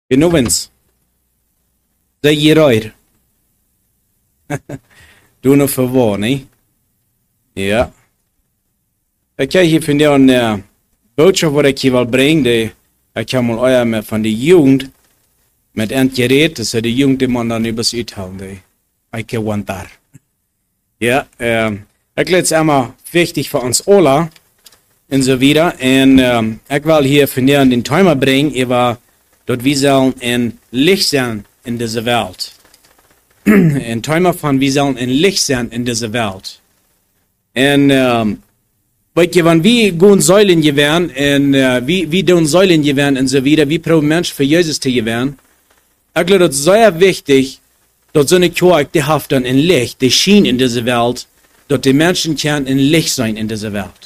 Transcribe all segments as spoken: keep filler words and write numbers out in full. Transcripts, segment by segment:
Genoemens. Zeg je eruit. Doe nog voor waar, nee? Ja. Ik krijg hier van jou een uh, boodschap wat ik je wil brengen. Ik heb mal euer met van de jugend. Met een gereed, dus de jugend die man dan übers uithalen. Ik want daar. Ja, um, ik leid es immer wichtig für uns alle. Und so wieder. Und um, ich will hier von dir den Thema bringen, über dass wir sollen ein Licht sein in dieser Welt. Ein Thema von, wir sollen ein Licht sein in dieser Welt. Und, um, weißt du, wenn wir gute Säulen gewähren, und uh, wie, wie tun Säulen gewähren und so wieder, wie probieren Menschen für Jesus zu gewähren, ich glaube, das ist sehr wichtig, dass so eine Kirche, die hat dann ein Licht, die schien in dieser Welt, dass die Menschen können ein Licht sein in dieser Welt.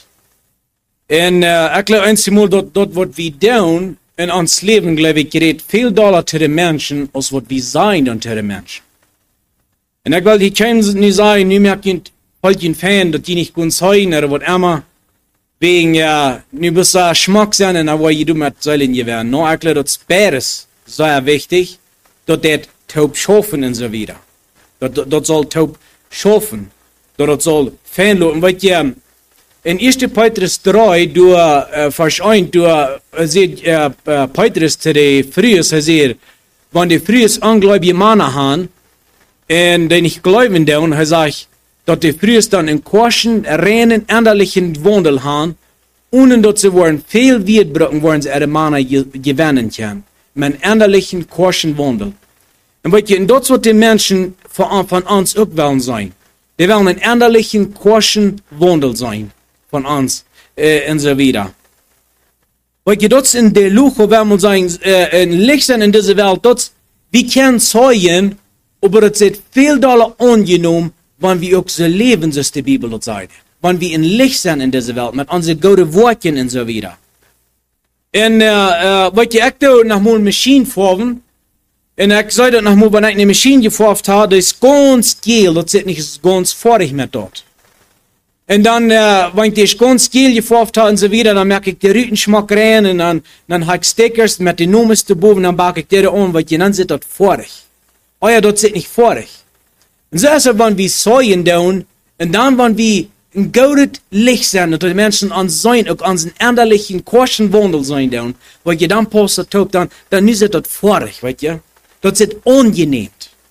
Und uh, ich glaube, einmal, dass was wir tun in uns Leben, glaube ich, gerät viel doller zu den Menschen, als was wir sein unter den Menschen. Und ich will, die können nicht sagen, nicht mehr ein Fan, dass die nicht gut sein oder was immer, wegen, ja, nicht bis ein Schmack sein, und aber je du mit Säulen gewähren. No, ich glaube, das beides sehr wichtig, dass das taub schaffen und so wieder. Das, das soll taub schaffen. Das soll Fan und was ja, in erster Petrus drei, du, äh, Vers eins, du, äh, seht, äh, Petrus zu den Frühes, er sagt, wenn die Frühes ungläubige Männer haben, und die nicht glauben, und er sagt, dass die Frühes dann in kurzen, reinen, änderlichen Wandel haben, ohne dass sie wollen, viel Wert brauchen, wollen sie ihre Männer gewinnen können. Mit einem änderlichen, kurzen Wandel. Und weißt du, und das wird die Menschen von, von uns auch wollen sein. Die wollen einen änderlichen, kurzen Wandel sein. Von uns, äh, und so wieder. Weißt du, das in der Luche, wenn man sagen, äh, ein Licht sein in dieser Welt, das, wir können zeigen, aber das ist viel doller angenommen, wenn wir auch so leben, so ist die Bibel das sagt. Wenn wir ein Licht sein in dieser Welt, mit unseren guten Worten und so wieder. Und, äh, äh, weißt du, ich da noch mal eine Maschine fahren, und ich sage das noch mal, wenn ich eine Maschine gefahren habe, das ist ganz gel, das ist nicht ganz vorig mit dort. Und dann, äh, wenn ich ganz gel gefahren habe und so wieder, dann merke ich den Rütenschmack rein, und dann, dann habe ich Stickers mit den Nummern zu boven, dann backe ich die an, weil dann sind das vorig. Oh ja, das ist nicht vorig. Und so ist es, wenn wir säuen tun, und dann, wenn wir ein gutes Licht sein, und die Menschen an sein, auch an einen änderlichen, kurzen Wandel sein tun, weil ihr dann postet, dann, dann ist das vorig, weißt du? Das ist angenehm.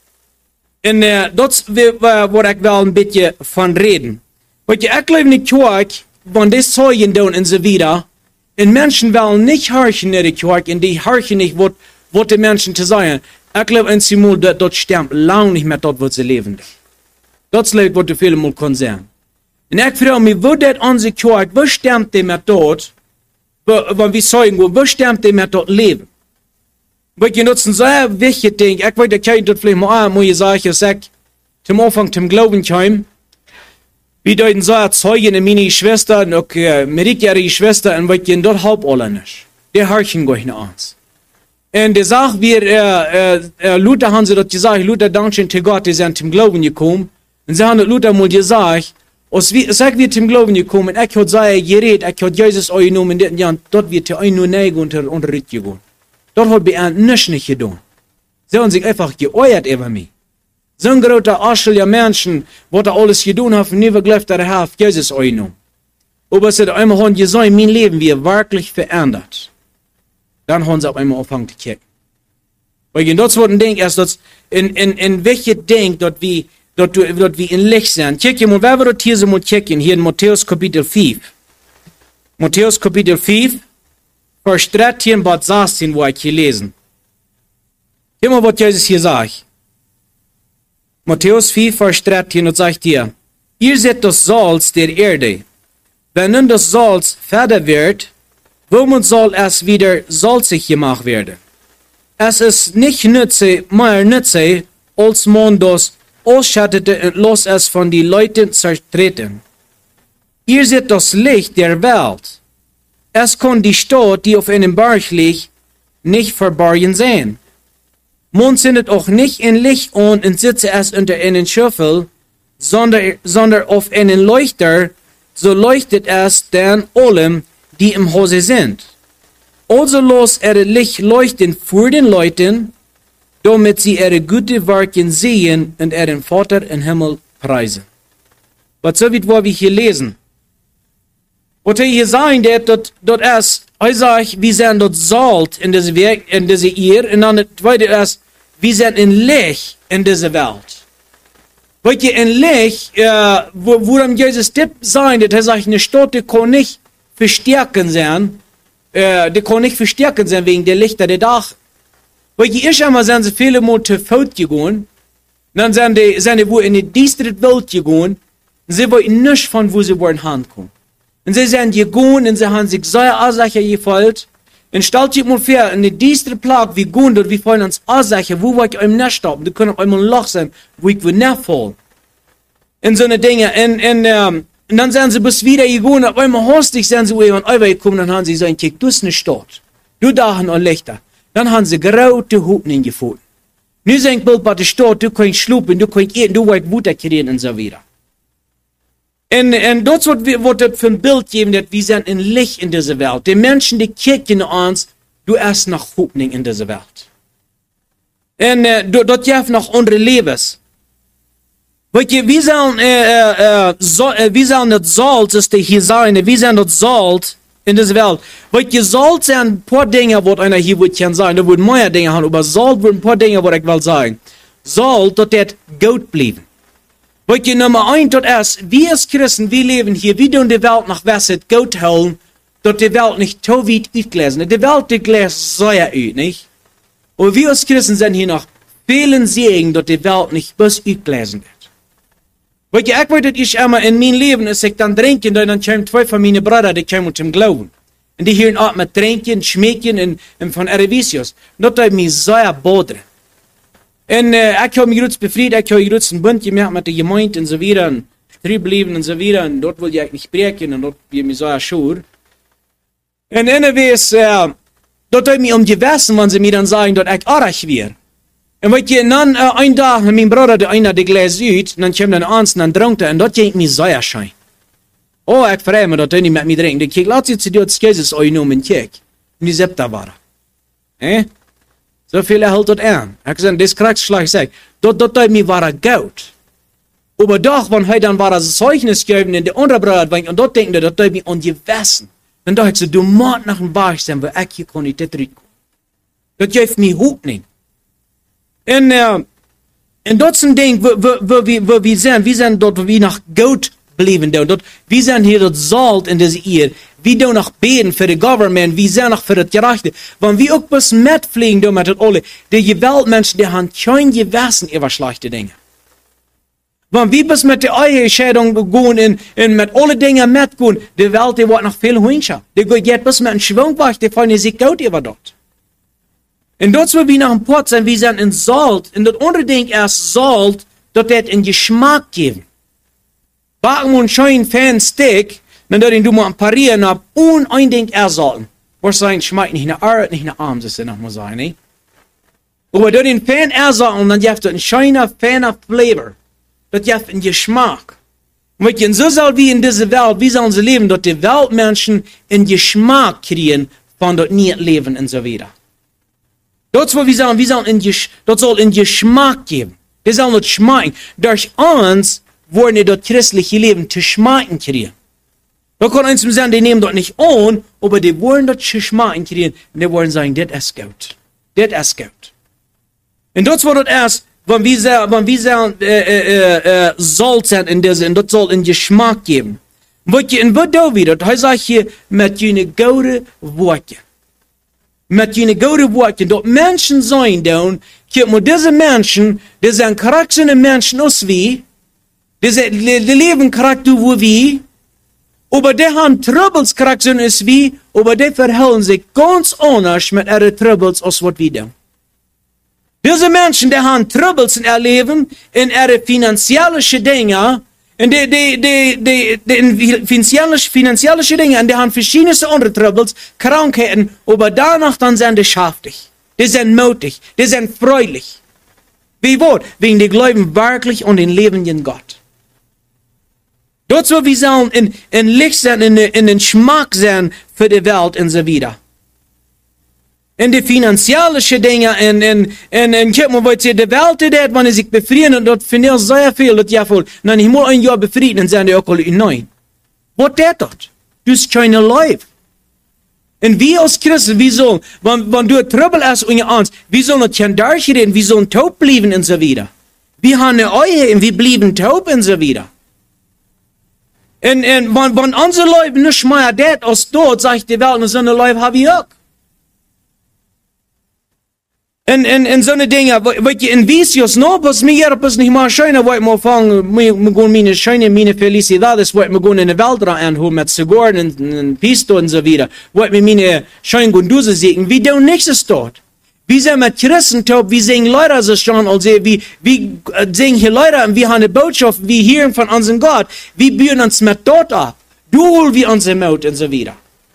Und äh, das wird, wo ich will ein bisschen von reden. Weißt du, ich glaube nicht, Kirche, wenn das säuen tun und so wieder, und Menschen wollen nicht horchen in der Kirche, und die horchen nicht, was die Menschen zu sagen. Ich glaube, ein Simul, das stimmt lange nicht mehr dort, wo sie leben. Das ist leid, was du viele mal können sagen. Und ich frage mich, wo das unsere Kirche, wo stimmt die mit dort, wenn wir sagen, wo stimmt die mit dort leben? Weil ich nutzen sehr wichtige Dinge. Ich weiß, ich kann das vielleicht mal an, muss ich sagen, ich sage, zum Anfang, zum Glauben kommen, wie deuten so erzeugen, meine Schwester, und auch äh, mehrjährige Schwester, und weil ich dort halb alle nicht. Die horchen gar nicht uns. Und die sagt, wir, äh, äh, Luther haben sie dort gesagt, Luther, danke zu Gott, die sind zum Glauben gekommen. Und sie haben Luther mal gesagt, als wir, sag wir zum Glauben gekommen, ich habe gesagt, geredet, ich habe Jesus euch genommen, und ja, dort wird euch nur neigen und Unterricht gegeben. Dort hat wir nichts nicht getan. Sie haben sich einfach geäuert über mich. So ein großer Arschel der Menschen, was er alles getan hat, und nie geglaubt, dass er hat Jesus euch genommen. Aber sie hat einmal haben gesagt, mein Leben wird wirklich verändert. Dann haben sie auf einmal angefangen zu kicken. Weil in das wird ein Ding erst, dass in, in, in welche Ding, dort wie, dort, dort wie in Licht sind. Kicken, und wer wird hier so mal kicken? Hier in Matthäus Kapitel fünf. Matthäus Kapitel fünf, Vers dreizehn bis sechzehn, wo ich hier lesen. Immer, was Jesus hier sagt. Matthäus fünf, Vers dreizehn, und sagt hier, ihr seid das Salz der Erde. Wenn nun das Salz fertig wird, womit soll es wieder salzig gemacht werden? Es ist nicht nütze, mehr nütze, als man das ausschüttete und los es von den Leuten zertreten. Ihr seid das Licht der Welt. Es kann die Stadt, die auf einem Berg liegt, nicht verborgen sein. Man zündet auch nicht ein Licht an und setzt es unter einen Schöffel, sondern, sondern auf einen Leuchter, so leuchtet es dann allem, die im Hause sind. Also los ihre Licht leuchten vor den Leuten, damit sie ihre gute Werke sehen und ihren Vater im Himmel preisen. Was so wie wir hier lesen. Und hier sagen, dass dort erst, ich sage, wir sind dort Salz in diese Werk, in diese Ehe, und dann das zweite ist, wir sind in Licht in dieser Welt. Weil je in Licht, äh, wo, wo dann Jesus das sagt, dass er sagt, eine Stadt, die kann nicht verstärken sein, äh, die kann nicht verstärken sein wegen der Lichter der Dach. Weil je erst einmal sind sie viele Mal zu Feld gegangen, dann sind die, sind die wo in die düstere Welt gegangen, und sie wollten nicht von wo sie wollen hinkommen. Und sie sind gegangen, und sie haben sich sehr Ursache gefällt, und stellt sich mal vor, in die düstere Plage, wie gehen dort, wie fallen uns Ursache, wo wollt ihr euch nicht stoppen, da können auch einmal ein Loch sein, wo ich will nicht fallen. Und so eine Dinge, und, und, ähm, und dann sind sie bis wieder gegangen, auf einmal hastig sind sie über und gekommen, dann haben sie gesagt, kiek, du bist eine Stadt, du dachen und Lichter. Dann haben sie graute Hopen gefunden. Nu sind wir bei der Stadt, du kannst schlupen, du kannst essen, du willst Butter kriegen und so weiter. Und, und dort wird das für ein Bild geben, dass wir sind in Licht in dieser Welt. Die Menschen, die kicken uns, du erst noch Hoffnung in dieser Welt. Und äh, dort gibt noch andere Lebens. Weil wir sollen, äh, äh, so, äh, wir sollen das Salz, das hier sagen, wir sollen das Salz in dieser Welt. Weil ihr Salz sind ein paar Dinge, was einer hier wird kann sagen, da würden mehr Dinge haben, aber Salz würden ein paar Dinge, was ich will sagen. Salz, dort wird gut bleiben. Weil ihr Nummer eins, dort ist, wir als Christen, wir leben hier, wir tun die Welt nach Wasser gut holen, dort die Welt nicht so weit ausgelesen. Die Welt, die gläst sehr aus, nicht? Und wir als Christen sind hier noch vielen Segen, dort die Welt nicht bis ausgelesen wird. Weil ich weiß, dass ich immer in meinem Leben, als ich dann trinke, dann kommen zwei von meinen Brüdern, die kommen zum Glauben. Und die hören auch mit Trinken, Schmecken und, und von Erevisios. Und das hat mich sehr bodre. Und äh, ich habe mich gut befriedigt, ich habe mich einen Bund gemacht mit der Gemeinde und so weiter, und Betrieb bleiben und so weiter, und dort will ich nicht brechen, und dort bin ich mich sehr schur. Und anyways, äh, dort hat mich umgewissen, wenn sie mir dann sagen, dass ich arg wäre. Und weil ich dann äh, ein Tag, mein Bruder, der einer, der Glas üt, und dann kommt dann eins, und dann trinkt er, und dort ging mich sehr schein. Oh, ich freue mich, dass er nicht mit mir trinkt. Ich lass jetzt die dort Jesus euch nur mit Kek. Und die Septa war. Eh? So viel hält dort an. Ich sage, das kriegst du schlecht gesagt. Dort, dort hat mir war gut. Aber doch, wenn er dann war das Zeugnis gegeben, in der andere Bruder, und dort denkt er, dort hat mir ungewissen. Dann dachte ich so, du musst nach dem Bach sein, weil ich hier kann nicht reinkommen. Das gibt mir Hoffnung. Und, äh, und dort sind Dinge, wo, wo, wo, wo, wo wir sind, wir sind dort, wo wir nach Gott bleiben. Dort, wir sind hier dort Salz in dieser Ehe. Wir tun noch beten für die Government, wir sind noch für das Gerechte. Wenn wir auch bis mitfliegen, mit das alle, die Gewaltmenschen, die haben kein Gewissen über schlechte Dinge. Wenn wir bis mit der Ehescheidung gehen und, und mit allen Dingen mitgehen, die Welt, die wird noch viel höher. Die geht bis mit einem Schwungwach, die fallen sich gut über dort. Und dort, wo wir nach dem Port sind, wir sind in Salz, und das andere Ding ist Salz, dort wird einen Geschmack geben. Warum ein schön fein Steak, dann dort du mal parieren ab, und ein Ding ersalten. Wahrscheinlich schmeckt nicht nach Arzt, nicht nach Arm, das ist noch mal sein, nicht? Aber dort den fein ersalten, dann gibt es ein schöner, feiner Flavor. Das gibt einen Geschmack. Und wenn so soll wie in dieser Welt, wie sollen sie leben, dort die Weltmenschen einen Geschmack kriegen, von dort nicht leben und so weiter. Dort wo wir sagen, wir sollen in dort soll ein Geschmack geben. Wir sollen dort schmecken. Durch uns wollen wir dort christliche Leben zu schmecken kriegen. Da kann uns sagen, die nehmen dort nicht an, aber die wollen dort zu schmecken kriegen. Und die wollen sagen, das ist gut. Das ist gut. Und dort wo dort erst, wenn wir sagen, wenn wir sagen, äh, äh, äh, Salz sind in dieser, und dort soll ein Geschmack geben. Und was da wieder, da sagt hier, mit jenen guten Worten. Met jene gute Worte, dort Menschen sein dann, kijk maar diese Menschen, die sind charaktere Menschen als wie, die, sind, die, die leben Charakter wie wir, aber die haben Troubles Charakter als wie, aber die verhalten sich ganz anders mit ihren Troubles als was wir tun. Diese Menschen, die haben Troubles in ihr Leben, in ihre finanziellen Dinge, und die, die, die, die, die finanzielle, finanzielle Dinge, und die haben verschiedene andere Troubles, Krankheiten, aber danach dann sind die schaftig. Die sind mutig, die sind freudig. Wie wohl? Wegen die glauben wirklich an den lebenden Gott. Dort wo wir sollen in, in Licht sein, in, in den Geschmack sein für die Welt und so weiter. En de financiële dingen en, en, en, en kijk maar wat je de wereld deed, wanneer zich bevrienden, en dat vind ik zeer veel, dat je voelt, nou, ik moet een jaar bevrienden, en zijn die ook al nee. Wat deed dat? Dus keine leven. En wie als Christen, wie sollen, wanneer du Trouble ist und je Angst, wie sollen das kein durchreden, wie sollen taub bleiben und so weiter. Wir haben eine Eue und wir bleiben taub und so weiter. Und, und wenn, wenn unsere Leute nicht mehr das als dort, sagt die Welt, und so eine Leute habe ich auch. En, en, en zo'n dingen, wat je in visios, no, pas mij er pas niet maar schijnen, wat me vangen, me gewoon mijn schijnen, mijn felicidades, wat me gewoon in de wereld aanhouden met sigaren en, en pisto en zo wieder, wat me mijn schijnen gewoon doen zeggen, wie doen niks dort. Wir sind mit Christen taub, wir sehen Leute so schon, also wir, wir sehen hier Leute und wir haben eine Botschaft, wir hören von unserem Gott, wir bühren uns mit dort ab, du hol wir unsere Maut und so wieder.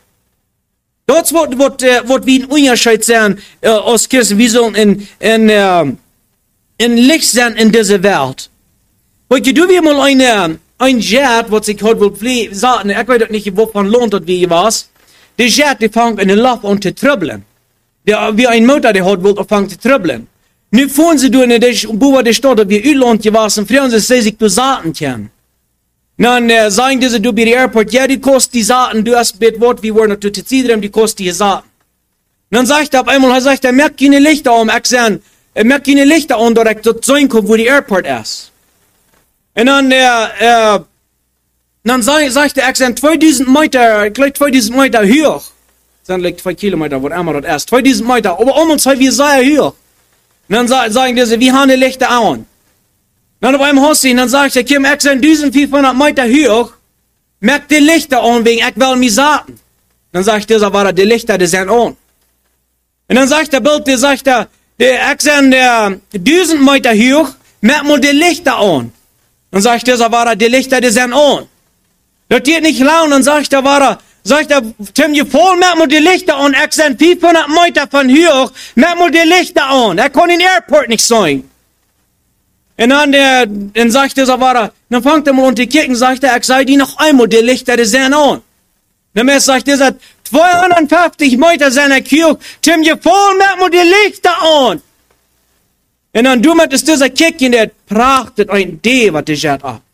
Das wird, wird, wird wie ein Unterschied sein äh, aus Christen. Wir sollen in, in, äh, in Licht sein in dieser Welt. Weil du wir mal eine, ein Jet, was ich heute will sagen, ich weiß nicht, wovon lohnt das wie was. Der Jet, der fängt in den Lauf an zu trubbeln. Der, wie ein Motor, der hat, will anfangen zu trubbeln. Nu fahren sie durch in der Buba der Stadt, ob wir Irland gewesen, früher sie sich zu Saaten kennen. Dann äh, sagen diese du bei der Airport, ja, die kostet die Saaten, du hast mit Wort, wie wollen du zu ziehen, die kostet die Saaten. Dann sagt er auf einmal, er sagt, er merkt keine Lichter um, ich sage, er merkt keine Lichter um, dass er dort sein kommt, wo die Airport ist. Und dann, äh, äh, dann sagt, sagt er, ich sage, zweitausend Meter, gleich zweitausend Meter hoch. Das sind like zwei Kilometer, wo immer dort ist, zweitausend Meter, aber um uns halt wie sehr hoch. Und dann sagen diese, wir haben die Lichter an. Dann auf einem Haus sehen, dann sagt er, Kim, ich bin eintausendfünfhundert Meter hoch, merkt die Lichter an, wegen ich will mich sagen. Dann sagt dieser, war die Lichter, die sind an. Und dann sagt der Bild, der sagt er, ich bin tausend Meter hoch, merkt mal die Lichter an. Dann sagt dieser, war die Lichter, die sind an. Das geht nicht lang, dann sagt er, war sagt er, Tim, je voll, merkt mal die Lichter an, ich bin fünfhundert Meter von hoch, merkt mal die Lichter an. Er kann in den Airport nicht sein. Und dann, der, dann sagt er, so war er, dann fängt er mal unter die Kirchen, sagt er, ich sei die noch einmal, die Lichter, die sind an. Dann sagt er, zweihundertfünfzig Meter seiner Kirche, Tim, je voll, merkt mal die Lichter an. Und dann du mit dieser Kirche, der prachtet ein D, was der Jet ab.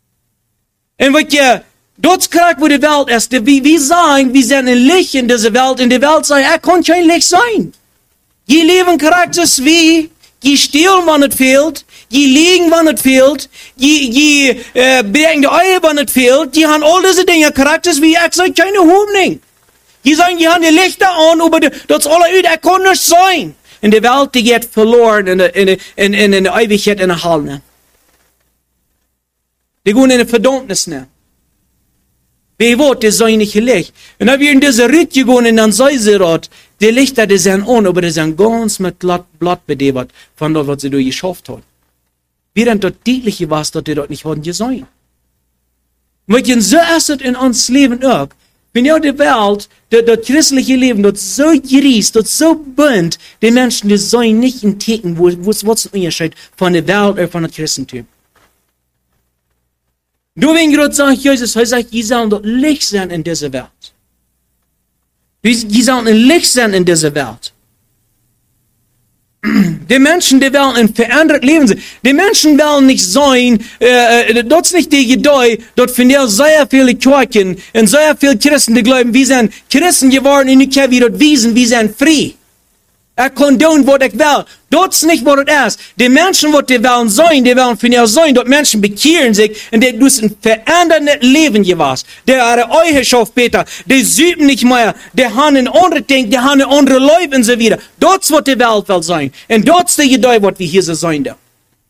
Und was je, dort kriegt, wo die Welt ist, wie, wie sagen, wir sind ein Licht in dieser Welt, in der Welt sagt, er kann kein Licht sein. Je leben kriegt es wie, je stehlen, wann es fehlt, je liegen, wann es fehlt, je, je äh, bringen die Eier, wann es fehlt, die haben all diese Dinge, Charakter wie, ich sage, keine Hoffnung. Die sagen, die haben die Lichter an, aber die, das alle Öde, er kann nicht sein. In der Welt, die geht verloren in der, in der, in, in, in der Ewigkeit in der Halle. Die gehen in der Verdammnis. Wie wird das sein nicht Licht? Und dann wir in diese Ritt gegangen, und dann sei sie dort, die Lichter, die sind an, aber die sind ganz mit Blatt bedebert, von dort, was sie durchgeschafft hat. Während dort deutlich war, dass die dort nicht haben gesehen. Weil so ist es in uns Leben auch. Wenn ja die Welt, das, das christliche Leben, das so geriest, das so bunt, die Menschen, die sollen nicht entdecken, wo, wo es was Unterschied von der Welt oder von dem Christentum. Du, wenn Gott sagt, Jesus, er sagt, die sollen dort Licht sein in dieser Welt. Die sollen ein Licht sein in dieser Welt. Die Menschen, die wollen ein verändert Leben sein. Die Menschen wollen nicht sein, äh, das ist nicht die Idee, dort finden sehr viele Kirchen und sehr viele Christen, die glauben, wir sind Christen geworden und ich kann wieder wiesen, wir sind frei. Ich kann tun, was ich will. Das ist nicht, was es ist. Die Menschen, die wollen sein, die wollen von ihr sein, dort Menschen bekehren sich und die durch ein verändertes Leben gewesen. Die haben eure Schaufbeter, die süben nicht mehr, die haben ein anderes Ding, die haben ein anderes Leben und so weiter. Das ist, was die Welt will sein. Und das ist die Idee, was wir hier so sein da.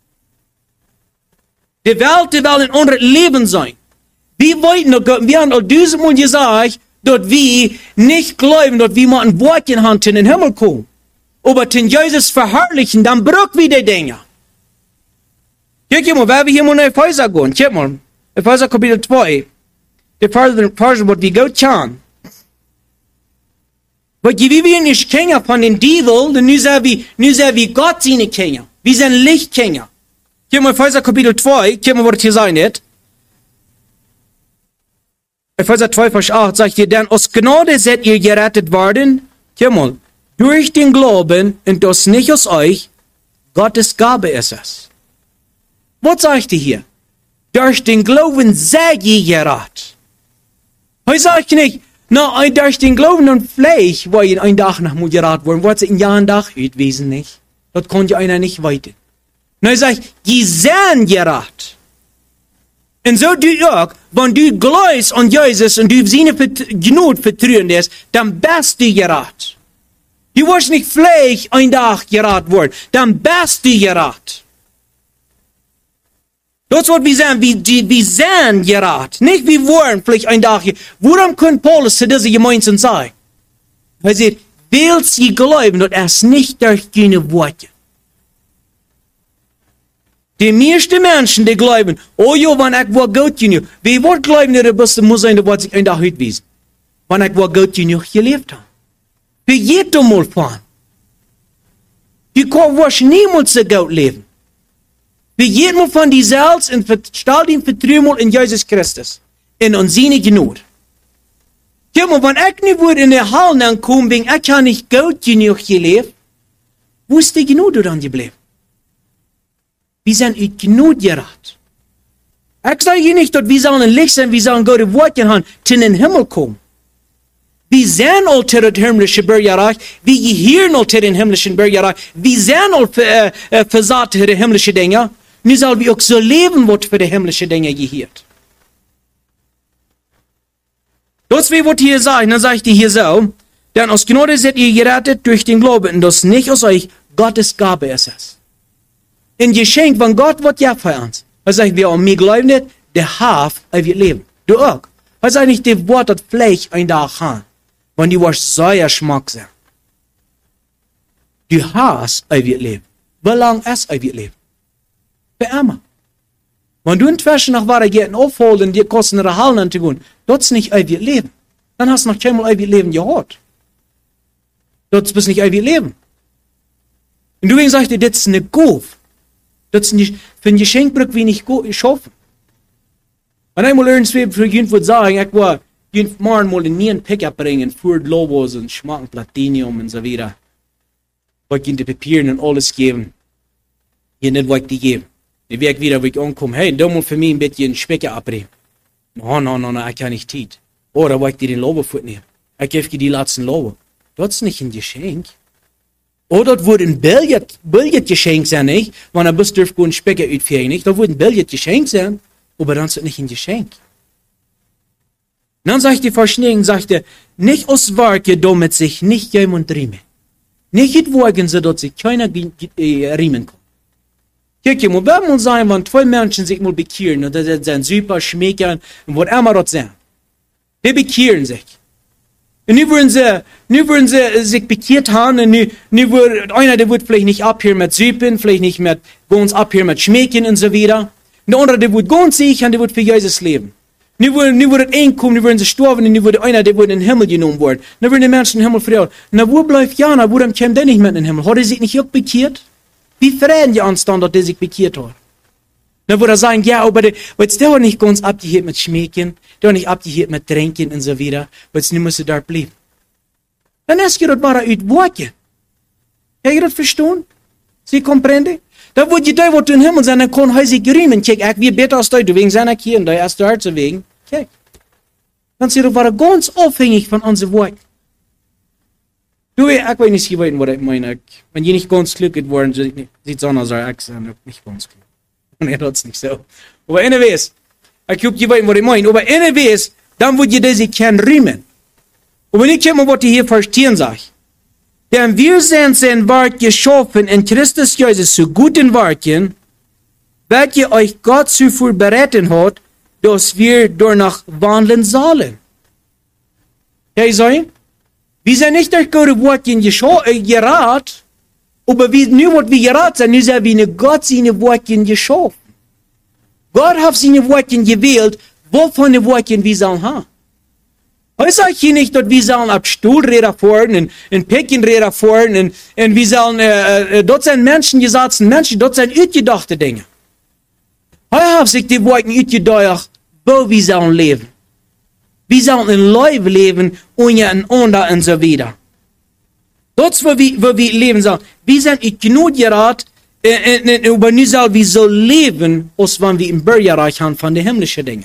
Die Welt, die will ein anderes Leben sein. Wir wollten noch, wir haben auch dieses Mal gesagt, dass wir nicht glauben, dass wir mal ein Wort in Hand in den Himmel kommen. Aber wenn Jesus verherrlichen, dann braucht wir die Dinge. Kijk mal, wenn wir hier mal nach Epheser gehen, kijk mal, Epheser Kapitel zwei, die Verse, was wir gut kennen. Weil wie wir nicht kennen von den Teufel, dann nu sind wir, nu sind wir Gott seine Kinder. Wir sind Lichtkinder. Kijk mal, Epheser Kapitel zwei, kijk mal, was hier sein wird. Epheser zwei, Vers acht sagt hier, denn aus Gnade seid ihr gerettet worden. Kijk mal. Durch den Glauben, und das nicht aus euch, Gottes Gabe ist es. Was sagt ihr hier? Durch den Glauben seid ihr gerettet. Er sagt nicht, na, durch den Glauben und Fleisch, wo ihr ein Tag nach muss gerettet worden, was in Jahren Tag gewesen nicht. Das konnte einer nicht weiter. Na, er sagt, die sind gerettet. Und so du auch, wenn du glaubst an Jesus und du seine Gnade vertrauen lässt, dann bist du gerettet. Du wirst nicht vielleicht ein Tag gerettet worden, dann bist du gerettet. Das wird wir sagen, wir, wir sind gerettet. Nicht wir wollen vielleicht ein Tag. Warum kann Paulus zu dieser Gemeinde sagen? Er sagt, willst sie glauben, dass es nicht durch deine Worte. Die meisten Menschen, die glauben, oh ja, wenn ich war gut genug. Wie wird glauben, dass das muss sein, was ich ein Tag heute wissen. Wenn ich war gut genug gelebt habe. Für jeden Mal fahren. Du kannst niemals so gut leben. Für jeden Mal von dir selbst und stell dir Vertrauen in Jesus Christus. In uns seine Gnade. Guck mal, wenn ich nicht würde in der Halle ankommen, wenn ich ja nicht gut genug gelebt, wo ist die Gnade dann geblieben? Wir sind in Gnade gerettet. Ich sage hier nicht, dass wir sollen Licht sein, wir sollen gute Worte haben, zu den Himmel kommen. Wir sind all zu den himmlischen Bürgerreich, wir gehören all zu den himmlischen Bürgerreich, wir sind all äh, äh, versatt für die himmlischen Dinge. Nun sollen wir auch so leben, was für die himmlischen Dinge gehört. Das will was hier sagen, dann sage ich dir hier so, denn aus Gnade seid ihr gerettet durch den Glauben, und das nicht aus euch, Gottes Gabe ist es. Ein Geschenk von Gott wird ja für uns. Er sagt, wer an mich glaubt nicht, der hat ewig Leben. Du auch. Er sagt nicht, der Wort das Fleisch ein Tag haben, wenn die was sehr Geschmack sind. Du hast ewig Leben. Wie lange ist ewig Leben? Für immer. Wenn du inzwischen nach Weitergehen aufholen, dir kosten ihre Hallen anzugehen, das ist nicht ewig Leben. Dann hast du noch keinmal ewig Leben gehört. Das ist nicht ewig Leben. Und du sagst dir, das ist eine Gauf. Das ist nicht, für ein Geschenk braucht wir nicht schaffen. Und einmal irgendwie für jemand sagen, ich war jemand mal in mir ein Pickup bringen, für Lobos und schmacken Platinum und so weiter. Ich ihnen die Papiere und alles geben. Hier nicht, was ich die geben. Die Weg wieder, wo ich ankomme, hey, da muss für mich ein bisschen Specker abbringen. No, no, no, no, ich kann nicht Zeit. Oder wo ich dir den Lobo fortnehmen. Ich gebe dir die letzten Lobo. Das ist nicht ein Geschenk. Oder das würde ein Billard, Billardgeschenk sein, nicht? Wenn er bis dürft einen Specker ausführen, nicht? Das würde ein Billardgeschenk sein, aber dann ist es nicht ein Geschenk. Dann sagt die Verschneien, sagt er, nicht aus Werke, damit sich nicht jemand riemen. Nicht wagen sie, dass sich keiner äh, riemen kann. Kijk je, maar wer moet zijn, want twee mensen zich moet bekehren, und dat zijn super, schmecken, und wat immer dat zijn. Die bekehren sich. Und nu würden sie, nu würden sie sich bekehrt haben, und nu, nu wird, einer, der wird vielleicht nicht abhören mit Süppen, vielleicht nicht mit, ganz abhören mit Schmecken und so weiter. Und der andere, der wird ganz sicher, der wird für Jesus leben. Nu wird, nu wird es einkommen, nu würden sie sterben, und nu wird einer, der wird in den Himmel genommen werden. Nu würden die Menschen in den Himmel vertrauen. Na, wo bleibt Jana? Warum kommt der nicht mit in den Himmel? Hat er sich nicht auch bekehrt? Wie verreden die anstand, dass der sich bekehrt hat? Dann würde er sagen, ja, aber der, jetzt der hat nicht ganz abgehört mit Schmecken, der hat nicht abgehört mit Trinken und so weiter, jetzt nu muss er da bleiben. Dann ist das bara uit Worte. Kann ihr das verstehen? Sie komprende? Da wird die da, wo du in den Himmel sein, dann kann er sich riemen, kijk, ich wie besser als du, du wegen seiner Kirche, da erst da zu wegen, kijk. Dann sie doch ganz abhängig von unseren Worten. Du, ich weiß nicht, ich weiß nicht, was ich meine. Wenn die nicht ganz glücklich worden sind, sieht es anders aus, ich sage nicht ganz glücklich. Nee, das ist nicht so. Aber anyways, ich glaube, ihr weißt, was ich meine. Aber anyways, dann wird ihr diese kein riemen. Und wenn ich mal, was ich hier verstehen sage, denn wir sind sein Werk geschaffen in Christus Jesus zu guten Werken, welche euch Gott zuvor bereiten hat, dass wir danach wandeln sollen. Ja, ich sage, wir sind nicht durch gute Worte gerat, aber wir, nur was wir gerat sind, ist wie Gott seine Worte geschaffen. Gott hat seine Worte gewählt, wovon die Worte wir sollen haben. Ich sage hier nicht, dass wir sollen ab Stuhlräder fahren, und, und Päckchenräder fahren, und, und wir sollen, äh, äh, dort sind Menschen gesetzt, Menschen, dort sind ausgedachte Dinge. Ich habe sich die Worte ausgedacht, wo wir sollen leben. Wir sollen in Leben leben, ohne einander und so weiter. Dort, wo wir, wo wir leben, sagen, wir sind nicht genug gerät, äh, über nicht so, wie so leben, als wenn wir im Bürgerreich haben von den himmlischen Dingen.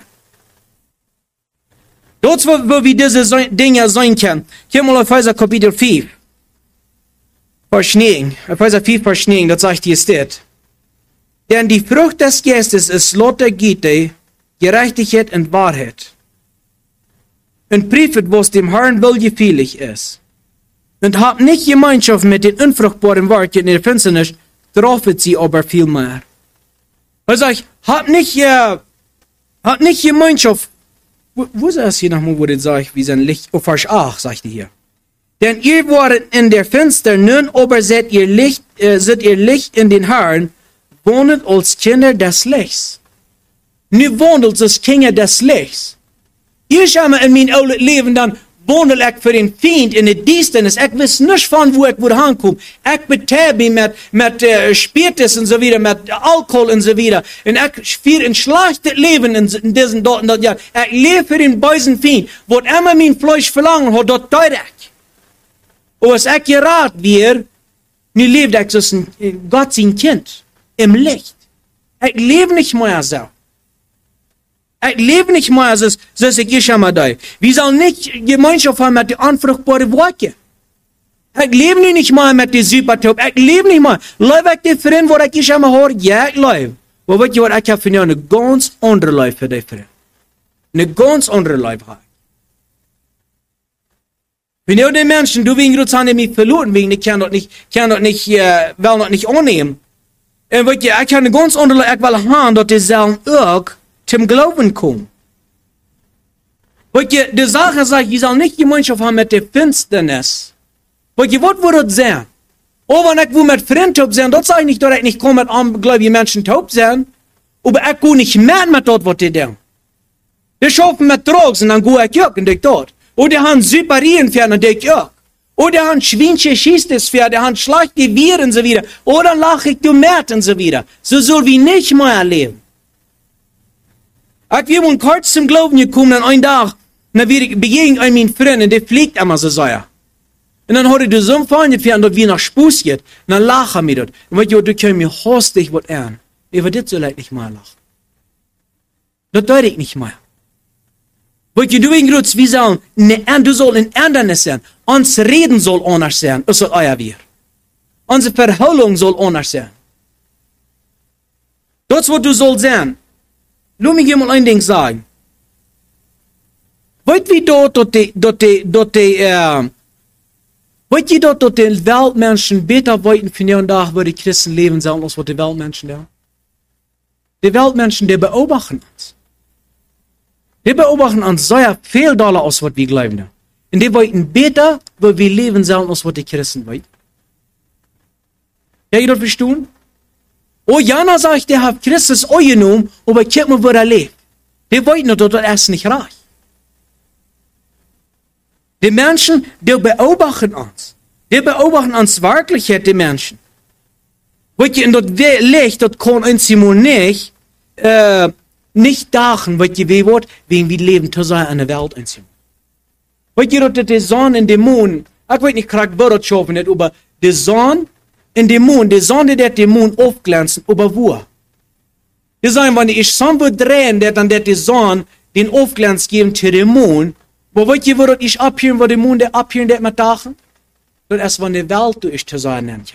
Dort, wo, wo wir diese Dinge sein können, hier mal auf Epheser Kapitel vier, Vers neun, Epheser vier, Vers neun, das sagt hier steht. Denn die Frucht des Geistes ist lauter Güte, Gerechtigkeit und Wahrheit. Und prüft, was dem Herrn wohlgefällig ist. Und habt nicht Gemeinschaft mit den unfruchtbaren Werken in der Finsternis, trauft sie aber viel mehr. Also ich, habt nicht, äh, habt nicht Gemeinschaft. Wo, wo ist das hier nochmal, wo das sagt, wie sein Licht, oh, Vers acht, sagt ihr hier. Denn ihr wart in der Finster, nun aber seid ihr Licht, äh, seid ihr Licht in den Herrn, wohnet als Kinder des Lichts. Nu wandelt als Kinder des Lichts. Hier schau in mein oude Leben, dann wandel ich für den Feind in der Dienstnis. Ich weiß nicht von wo ich wo ankomme. Ich betreibe mich mit, mit uh, Spiritus und so weiter, mit Alkohol und so weiter. Und ich führe ein schlechtes Leben in, in diesen dort und dort Jahren. Ich lebe für den bösen Feind. Was immer mein Fleisch verlangen hat, dort tue ich. Und als ich geraten wird, nu lebe ich als ein Gott sein Kind. Im Licht. Ich lebe nicht mehr so. Ich lebe nicht mehr so, so ich hier schon mal da. Wir sollen nicht Gemeinschaft haben mit den unfruchtbaren Worten. Ich lebe nicht mehr mit den Supertop. Ich lebe nicht mehr. Lebe ich die Freund, wo ich hier schon mal höre? Ja, ich lebe. Aber weißt du was, ich habe für dich eine ganz andere Leben für dich, Freund. Eine ganz andere Leben. Wenn du die Menschen, du wegen Gott haben mich verloren, wegen ich kann das nicht, kann das nicht, äh, will das nicht annehmen. Und weißt du, ich kann eine ganz andere Leben, ich will haben, dass die sollen auch zum Glauben kommen. Weißt du, die Sache sagt, ich soll nicht Gemeinschaft haben mit der Finsternis. Weißt du, was würde das sein? Oh, wenn ich wo mit Freunden taub sein, das sage ich nicht, dass ich nicht komme mit ungläubigen Menschen taub sein, aber ich gehe nicht mehr mit dort, was die denken. Die schaffen mit Drogen, und dann gehe ich auch und ich dort. Oder die haben Superien für, und ich auch. Oder die haben Schweinchen Schiestes für, die haben schlechte Viren und so wieder. Oder lache ich du mehr und so wieder. So soll wie nicht mehr leben. Ich bin kurz zum Glauben gekommen, und einen Tag, dann begegnet ich meinen Freund, und der fliegt immer so sehr. Und dann hat er so einen Freund gefahren, dass wir nach Spuss geht, und dann lacht er mir dort. Und weißt du, du kannst mir hostig was ernten. Ich würde das so leid nicht mehr lachen. Das tue ich nicht mehr. Weißt du, du wegen Gott, wir sollen, du sollst in Ändernis sein. Uns Reden soll anders sein, es soll euer wir. Unsere Verholung soll anders sein. Das, was du sollst sein. Lass mich mal ein Ding sagen. Weißt du, wie dort, dort die, dort die, dort die, äh, weißt du, dort, dort die Weltmenschen besser wollten von ihren Tag, wo die Christen leben sollen, als was die Weltmenschen da? Die Weltmenschen, die beobachten uns. Die beobachten uns sehr viel doller aus, was wir glauben. Und die wollten besser, wo wir leben sollen, als was die Christen wollen. Ja, ihr das verstehen? Oh, Jana sagt, der hat Christus angenommen, aber guck mal, wo er lebt. Die wollten doch dort erst nicht reich. Die Menschen, die beobachten uns. Die beobachten uns wirklich, die Menschen. Weißt du, in dort Licht, dort kann uns nicht, äh, nicht dachen, weißt du, wie wird, wie wir leben, zusammen in der Welt einziehen. Weißt du, dort die Sonne und der Mond, ich weiß nicht, gerade wo das schaffen nicht, aber die Sonne in dem Mond, die Sonne, die den Mond aufglänzen, aber wo? Die sagen, wenn ich Sonne würde drehen, der dann die Sonne den Aufglanz geben zu dem Mond, wo wollt ihr, wo das ich abhören, wo der Mond der abhören, der mit Dachen? Das ist, wenn die Welt du ich zu sein nennt.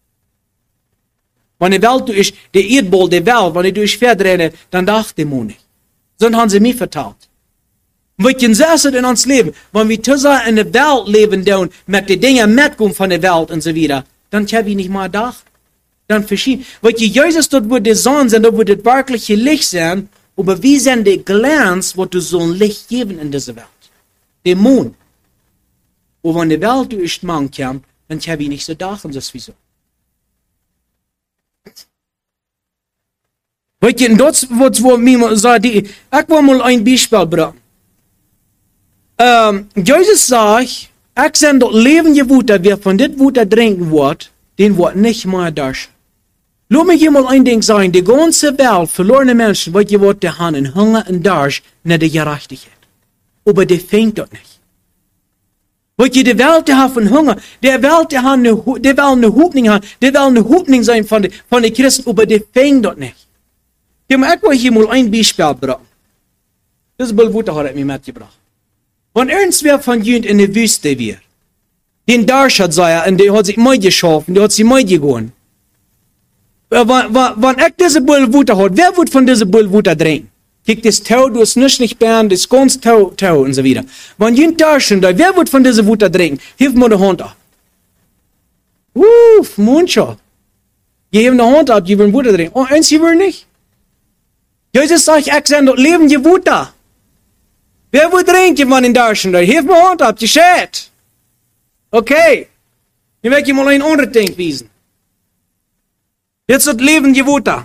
Wenn die Welt du ich, der Erdball, der Welt, wenn du ich verdrehen, dann dacht der Mond nicht. So haben sie mir vertraut. Und wir können sagen in uns Leben, wenn wir zusammen in der Welt leben, dann mit den Dingen mitkommen von der Welt und so weiter, dann können wir nicht mal da. Dann verschieden. Weil Jesus dort wird die Sonne sein, dort wird das wirkliche Licht sein, aber wie sind die Glanz, wo du so ein Licht geben in dieser Welt? Der Mond. Und wenn die Welt durch den Mann kommt, dann können wir nicht so dachen, das ist wieso. Weil ich dort, wo mir sagt, ich will mal ein Beispiel bringen. Ähm, Jesus sagt, ich sage dort lebende Wutter, wer von dit Wutter trinken wird, den wird nicht mehr durch. Lass mich mal ein Ding sagen, die ganze Welt, verlorene Menschen, weil die Worte haben in Hunger und Durst, nicht die Gerechtigkeit. Aber die fängt dort nicht. Weet je, de Welt die hat von Hunger, der Welt die hat eine, der will eine Hoffnung haben, der will eine Hoffnung sein von den von de Christen, aber die fängt dort nicht. Ich will hier mal ein Beispiel bringen. Das ist Bill Wutter hat mir mitgebracht. Wenn irgendwer von Jünd in der Wüste wird, den Darsch hat sei, und der hat sich mal geschaffen, der hat sich mal gegangen. Wenn, wenn ich diese Bill Wutter hat, wer wird von dieser Bill Wutter trinken? Kijk, das Tau, du hast nicht nicht bern, das ganz Tau, Tau und so weiter. Wenn Jünd Darschen da, wer wird von dieser Wutter trinken? Hilf mir die Hand ab. Uff, Mundscha. Je hebt de hand ab, je wil Wutter trinken. Oh, eins je wil nicht. Jesus sagt, ich sage, das Leben je Wutter. Wer will trinken, wenn in Darschen da? Hilf mir die Hand ab, je schät. Okay. Nu wil ik je mal een ander ding wijzen. Dit is het leven je Wutter.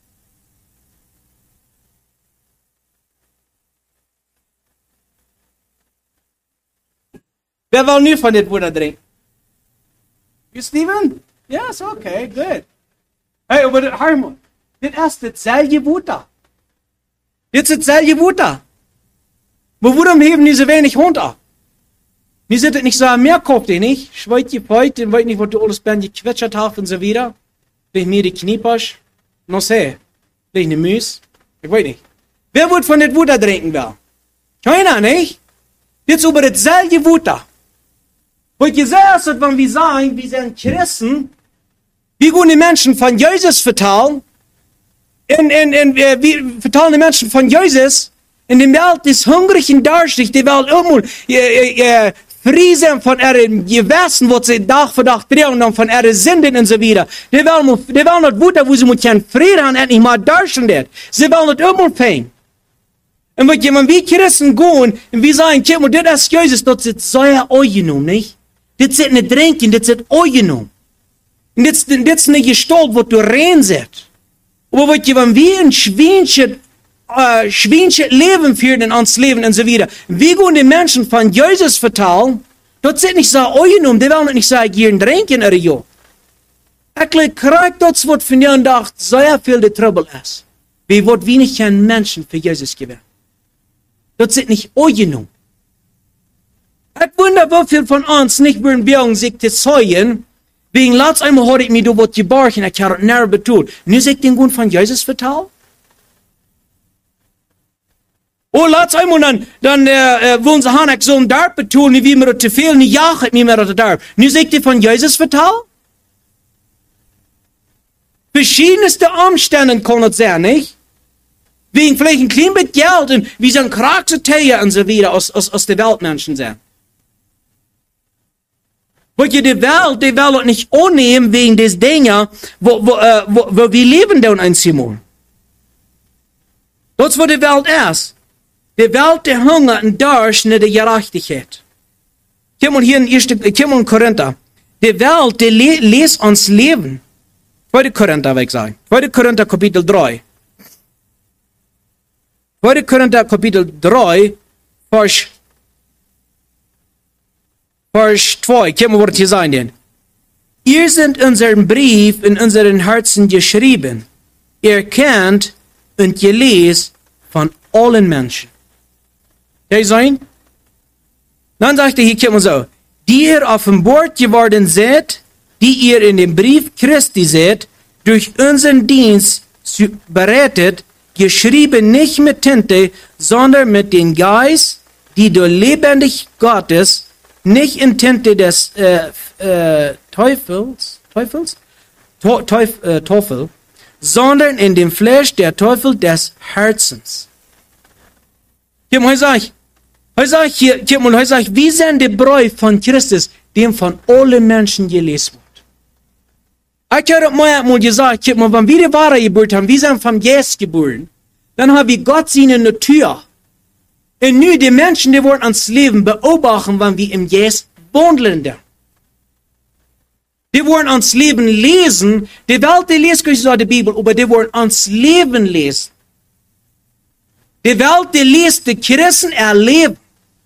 Wer wil nu van dit Wutter drinken? You, Steven? Yes, okay, good. Hey, aber Harmon, dit is hetzelfde Wutter. Dit is hetzelfde Wutter. Maar waarom hebben die so wenig Hund ab? Mir sind es nicht so, mehr kauft ihr nicht. Ich weiß nicht, heute, weiß nicht, was du alles bei gequetschert hast und so wieder. Vielleicht mir die Kniepasch. No sé. Vielleicht eine Müs. Ich weiß nicht. Wer wird von dem Wutter trinken will? Keiner, nicht? Jetzt über dasselbe Wutter. Weil ihr seht, wenn wir sagen, wir sind Christen, wie gehen die Menschen von Jesus vertellen, und, und, und äh, wir vertellen die Menschen von Jesus, in der Welt ist hungrig und durstig, die Welt immer äh, äh, friesen von ihren Gewässen, wo sie Tag für Tag drehen, und von ihren Sünden und so weiter. Die wollen, die wollen nicht Wutter, wo sie mit ihren Frieden haben, endlich mal dursten wird. Sie wollen nicht immer fängen. Und wenn wir Christen gehen, und wir sagen, Kim, das ist Jesus, das ist sehr eugenommen, nicht? Das ist nicht trinken, das ist eugenommen. Und das, das ist nicht Gestalt, wo du rein sitzt. Aber wenn wir ein Schweinchen Uh, Schweinchen Leben führen in uns Leben und so weiter. Wie gehen die Menschen von Jesus vertellen, das sind nicht so eugenommen, die wollen nicht so gern trinken oder jo. Eigentlich kriegt das, was von ihnen dacht, sehr viel der Trouble ist. Wie wird wenig ein Menschen für Jesus gewinnen. Das sind nicht eugenommen. Ich wundere, wie viel von uns nicht würden wir sich zu zeugen, wegen letztes einmal hatte ich mir da was geborgen, ich habe es näher betont. Nun sich den Grund von Jesus vertellen? Oh, laat einmal dann, dann äh, wollen sie haben, ich so ein Darb betonen, wie mir das zu viel, nicht jacht mir mehr das Darb. Nu sag ich dir von Jesus vertellen? Verschiedenste Umstände kann es sein, nicht? Wegen vielleicht ein klein bisschen Geld und wie so ein Kraxeteil und so weiter aus, aus, aus der Weltmenschen sein. Weil ihr die Welt, die Welt nicht annehmen wegen des Dinge, wo, wo, äh, wo, wo wir leben dann ein Simon. Das ist, was die Welt ist. Die Welt der Hunger und Durst nicht der Gerechtigkeit. Komm mal hier in ersten, komm mal in Korinther. Die Welt, die le lässt uns leben. zweiter Korinther, will ich sagen. zweiter Korinther, Kapitel drei. zweiter Korinther, Kapitel drei, Vers, Vers zwei. Komm mal, was hier sein denn. Ihr seid unseren Brief in unseren Herzen geschrieben. Ihr kennt und gelesen von allen Menschen. Kann sein? Dann sagt er hier, komm mal so, die ihr offenbart geworden seid, die ihr in dem Brief Christi seht, durch unseren Dienst bereitet, geschrieben nicht mit Tinte, sondern mit dem Geist, die du lebendig Gottes, nicht in Tinte des äh, äh, Teufels, Teufels? Teuf, äh, Teufel, sondern in dem Fleisch der Teufel des Herzens. Hier mal sag ich, hier sag ich, hier, hier mal sag ich, wie sind die Bräu von Christus, dem von allen Menschen gelesen wird. Ich habe mal, mal gesagt, hier mal, wenn wir die wahre Geburt haben, wir sind vom Geist geboren, dann haben wir Gott seine Natur. Und nun die Menschen, die wollen ans Leben beobachten, wenn wir im Geist wandeln. Die wollen ans Leben lesen, die Welt, die liest nicht so die Bibel, aber die wollen ans Leben lesen. Die Welt, die liest die Christen erleben.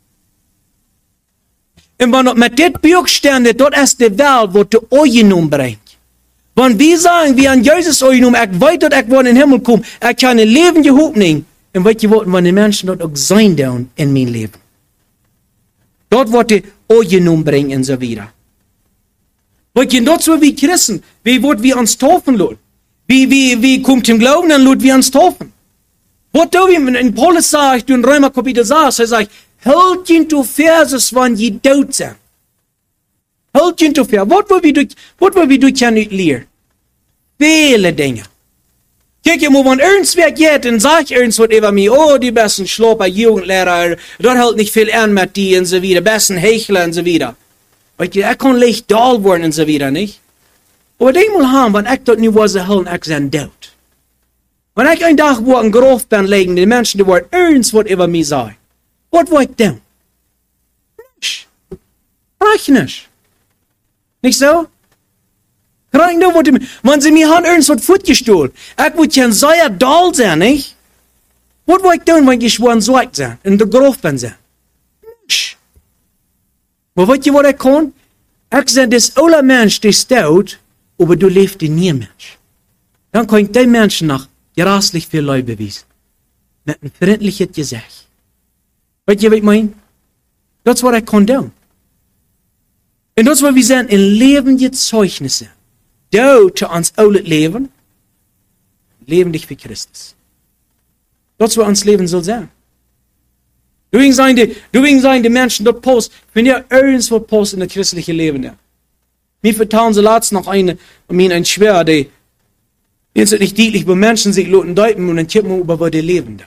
Und wenn mit dem Buch steht, dort ist die Welt, wo die Eugenommen bringt. Wenn wir sagen, wir an Jesus Eugenommen, ich weiß, dass ich in den Himmel komme, ich kann ein Leben Hoffnung, und was ihr wollt, wenn die Menschen dort auch sein dürfen in mein Leben. Dort wird die angenommen bringen und so weiter. Weil je dort so wie Christen, wie wird wir uns taufen lassen? Wie, wie, wie kommt im Glauben an, lassen wir uns taufen? Was da wie in Paulus sagt, in Römer Kapitel sechs, er sagt, halt ihn zu Verses, wann je tot sind. Halt ihn zu Verses. Was will wir durch, was will wir durch nicht lernen? Viele Dinge. Kijk je, maar wanneer ernst weggeht und sagt ernst wat über mich, oh, die besten Schlopper, Jugendlehrer, dort hält nicht viel an mit die und so weiter, besten Hechler und so weiter. Weet je, ich kann leicht doll worden und so weiter, nicht? Aber die mal haben, wenn ich dort nicht was erhalten, ich sein Tod. Wenn ich ein Tag wo ein Graf bin legen, die Menschen, die wollen ernst was über mich sagen, was will ich denn? Nicht. Reich nicht. Nicht so? Reich nur, was ich, wenn sie mir haben ernst was fortgestohlen, ich will kein sehr doll sein, nicht? Was will ich tun, wenn ich schwer so sein, in der Graf bin sein? Nicht. Maar weet je wat ik kon? Ik zei, dat alle mens die stout, aber du lebst in nie Mensch. Dann kann ich den Menschen noch gerastlich viel Leute beweisen. Mit einem freundlichen Gesicht. Weet je wat ich meine? Das ist, was ich kann tun. Und das ist, was wir sind, in lebende Zeugnisse. Du zu uns alle leben, leben dich für Christus. Das ist, was uns Leben soll sein. Deswegen sagen die, deswegen sagen die Menschen dort Post, wenn ihr irgendwo Post in das christliche Leben, ja. Mir vertrauen sie letztens noch eine, mir ein Schwer, die, jetzt nicht deutlich, wo Menschen sich loten deuten und dann kippen über, wo die leben, da.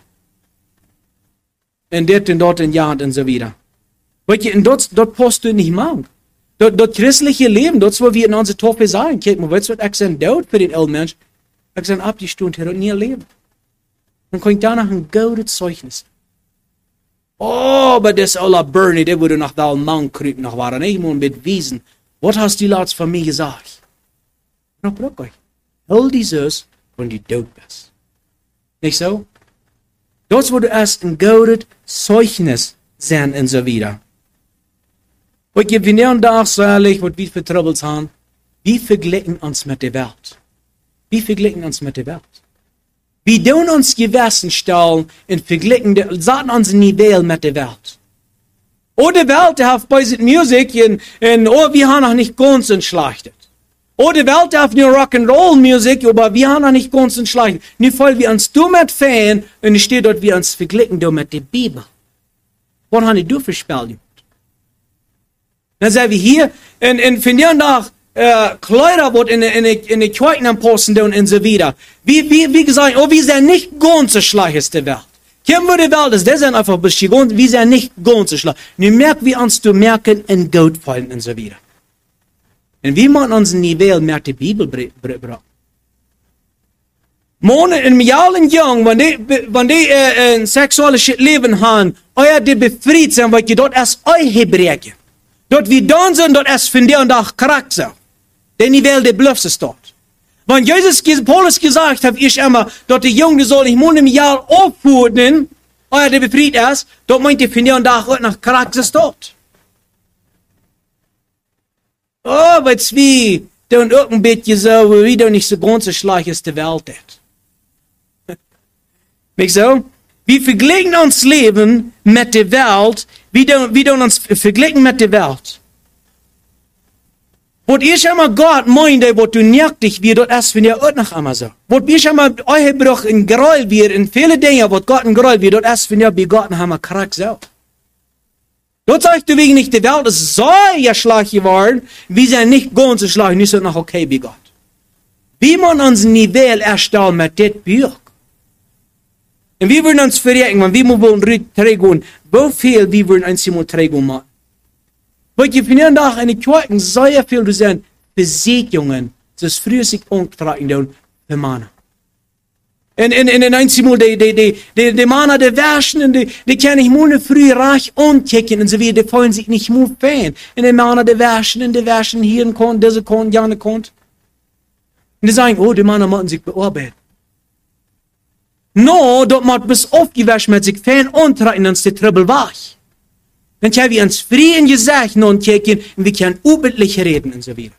Und dort und dort in Jahren und so wieder. Weil ihr, dort, dort Post du nicht machen. Dort, dort christliche Leben, dort, wo wir in unserer Taufe sagen, kippen, weißt du, was ich sein Tod für den alten Menschen, ich sein ab die Stunde her und nie leben. Dann kann ich danach ein gutes Zeugnis. Oh, aber das aller Bernie, der würde nach da Mann kriegen, nach waren ich muss beweisen. Was hast du lautst von mir gesagt? Na, brauch euch. Hol dieses, wenn du tot bist. Nicht so? Das würde erst ein gutes Zeugnis sein und so wieder. Und wir nehmen da so ehrlich, was wir für Troubles haben. Wir vergleichen uns mit der Welt. Wir vergleichen uns mit der Welt. Wir tun uns Gewissen stellen und vergleichen, sagen uns Niveau mit der Welt. Oh, die Welt, die hat bei sich Musik und, und oh, wir haben noch nicht ganz entschlechtet. Oh, die Welt hat nur Rock'n'Roll-Musik, aber wir haben noch nicht ganz entschlechtet. Nicht voll wir uns du mit Fan und es steht dort, wir uns vergleichen mit der Bibel. Was haben die für Spiel? Dann sagen wir hier, und, und von dir nach, Uh, Kleider wird in in in die Kirchen am Posten und so weiter. Wie wie wie gesagt, oh, wir sind nicht ganz so schlecht ist die Welt. Kein würde die Welt ist, das sind einfach ein bisschen, wir sind nicht ganz so schlecht. Nun merken wir uns zu merken in Gott fallen und so weiter. Und wie man uns Niveau mehr die Bibel braucht. Monen in Jahren jung, wenn die wenn die äh, ein sexuelles Leben haben, euer die befreit sind, weil ihr dort erst euch Hebräer. Dort wie dann sind, dort erst von dir und auch Charakter. Denn die Welt, der Bluffs ist dort. Wenn Jesus, Paulus gesagt hat, ich immer, dort die Jungen soll ich muss im Jahr aufwurden, euer der befreit ist, dort meint ihr von dir und auch nach Charakter ist dort. Oh, weil es wie, der und irgendein bisschen so, wie der nicht so ganz so schlecht ist, die Welt hat. Nicht so? Wir vergleichen uns Leben mit der Welt, wir tun, wir tun uns vergleichen mit der Welt. Und ich einmal Gott meinte, was du nicht dich wie dort erst, wenn ihr auch noch einmal so. Was ich einmal euch Bruch in Geräusch wird, in viele Dinge, was Gott in Geräusch wird, dort erst, wenn ihr bei Gott noch einmal Charakter so. Dort sagt du wegen nicht, die Welt ist so ja schlecht geworden, wir sind nicht ganz so schlecht, nicht so noch okay bei Gott. Wie man uns Niveau erstellen mit dem Buch. Und wir würden uns verrecken, wenn wir wollen trägen, wie viel wir würden uns immer trägen machen. Weil je von nach in den Kirchen sehr viel zu sein, Besiegungen, das früher sich umgetragen haben, für Männer. Und in in einmal die die die die die Männer der Wäschen, die die können nicht mal früh reich ankicken und so wie die freuen sich nicht mal fan. Und die Männer der Wäschen, und die Wäschen hier in Kont, diese Kont, jene Kont. Und die sagen, oh, die Männer müssen sich bearbeiten. No, dort macht bis oft gewaschen mit sich fan antragen, dann ist die Trübbel weich. Dann können wir uns Frieden gesagt und kicken und wir können üblich reden und so weiter.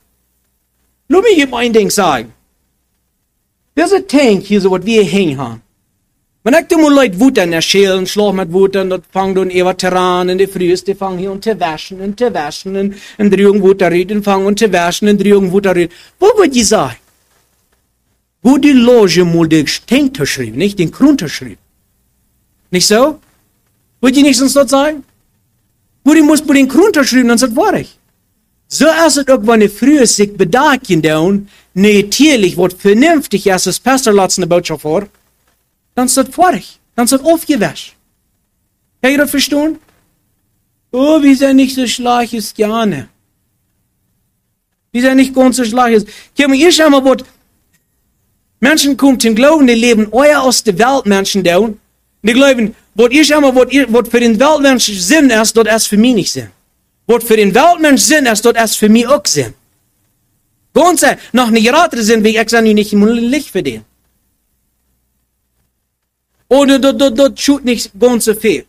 Lass mich ihm ein Ding sagen. Dieser Tank hier, so was wir hängen haben. Man hat immer Leute Wutern erzählen, schlag mit Wutern, dort fangen dann eher Terran in die Frühs, die fangen hier und zu waschen und zu waschen und in Drehung Wutter reden, fangen und zu waschen und Drehung Wutter reden. Wo wird die sagen? Wo die Loge mal den Stink geschrieben, nicht den Grund geschrieben. Nicht so? Wird die nicht sonst dort sagen? Wo die muss bei den Grund geschrieben, dann ist das ich. So ist es auch, wenn die Frühs sich bedachen down, natürlich, was vernünftig ist, das Pastor lässt eine Botschaft vor, dann ist das vorig. Dann ist das aufgewäscht. Kann ihr das verstehen? Oh, wie sind nicht so schlecht ist, gerne. Wie sind nicht ganz so schlecht ist. Können wir schon mal, was Menschen kommen zum Glauben, die leben euer aus der Welt Menschen down. Die glauben, was ich einmal, was für den Weltmensch Sinn ist, dort ist für mich nicht Sinn. Was für den Weltmensch Sinn ist, dort ist für mich auch Sinn. Ganz nach einer Gerate Sinn, wie ich sage, nicht im Licht für den. Oder dort, dort, dort tut nicht ganz so viel.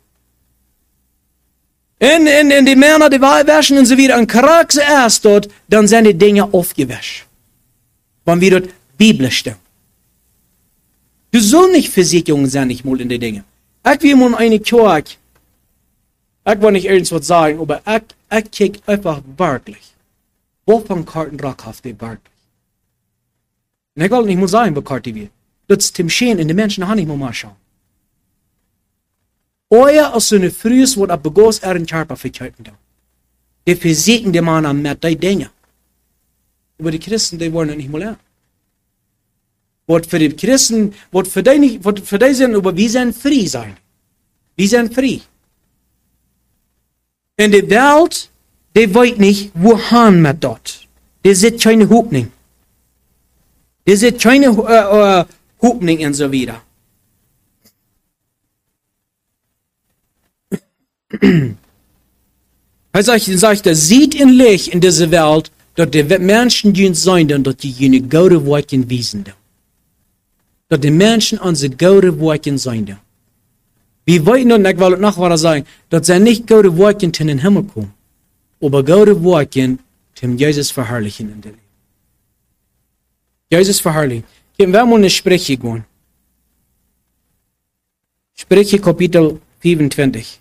In, in, in die Männer, die waschen und so wieder, ein Charakter erst dort, dann sind die Dinge aufgewäscht. Wenn wir dort biblisch stehen. Du sollst nicht Versicherung sein, nicht mal in die Dinge. Ich will mal eine Kirche, ich will nicht irgendwas sagen, aber ich, ich kicke einfach wirklich. Wovon Karten rackhaft die wirklich? Und ich will nicht mal sagen, wo Karten wir. Das ist dem Schön in den Menschen, da nicht mal schauen. Euer als so eine Frühes, wo ab begoss er in Körper verkehrten da. Die versiegen die Mann mit die Dinge. Aber die Christen, die wollen nicht mal lernen. Was für die Christen, was für die nicht, was für die sind, aber wir sind frei sein. Wir sind frei. In der Welt, die weiß nicht, wohin mit dort. Die sieht keine Hoffnung. Die sieht keine äh, äh, Hoffnung und so weiter. Er sagt, sagt er sieht in Licht in dieser Welt, dass die Menschen die sein, dass die jene gute Worte wiesen. Dass die Menschen unsere gute Worte sein. Wir wollten, und ich will noch was sagen, dass sie nicht gute Worte in den Himmel kommen, aber gute Worte zum Jesus verherrlichen in der Leben. Jesus verherrlichen. Gehen wir mal eine Sprüche gehen. Sprüche Kapitel vierundzwanzig.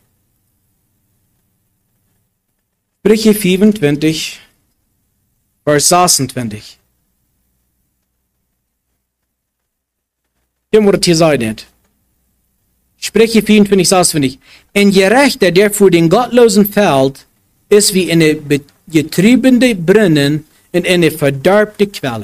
Sprüche vierundzwanzig, Vers sechsundzwanzig. Hier wird hier sein. Sprüche vierundzwanzig, sechsundzwanzig. Ein Gerechter, der vor den Gottlosen fällt, ist wie eine getriebene Brunnen in eine verderbte Quelle.